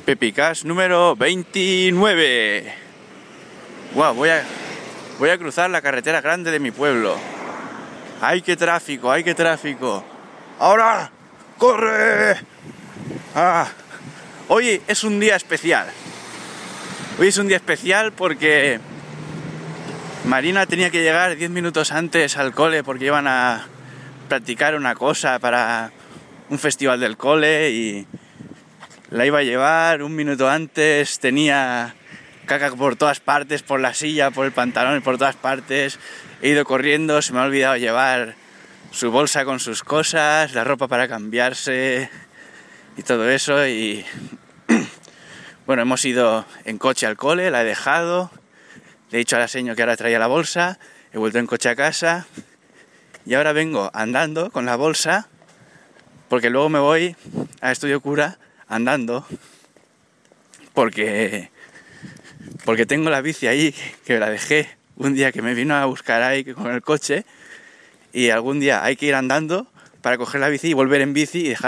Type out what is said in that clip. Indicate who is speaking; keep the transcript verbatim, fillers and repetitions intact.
Speaker 1: Pepicas número veintinueve. Wow, voy a, voy a cruzar la carretera grande de mi pueblo. ¡Ay, qué tráfico! ¡Ay, qué tráfico! ¡Ahora! ¡Corre! Ah, hoy es un día especial. Hoy es un día especial porque Marina tenía que llegar diez minutos antes al cole porque iban a practicar una cosa para un festival del cole y la iba a llevar un minuto antes. Tenía caca por todas partes, por la silla, por el pantalón, por todas partes. He ido corriendo, se me ha olvidado llevar su bolsa con sus cosas, la ropa para cambiarse y todo eso. Y bueno, hemos ido en coche al cole, la he dejado, le he dicho a la señora que ahora traía la bolsa, he vuelto en coche a casa y ahora vengo andando con la bolsa porque luego me voy a Estudio Cura andando porque porque tengo la bici ahí, que la dejé un día que me vino a buscar ahí con el coche, y algún día hay que ir andando para coger la bici y volver en bici y dejar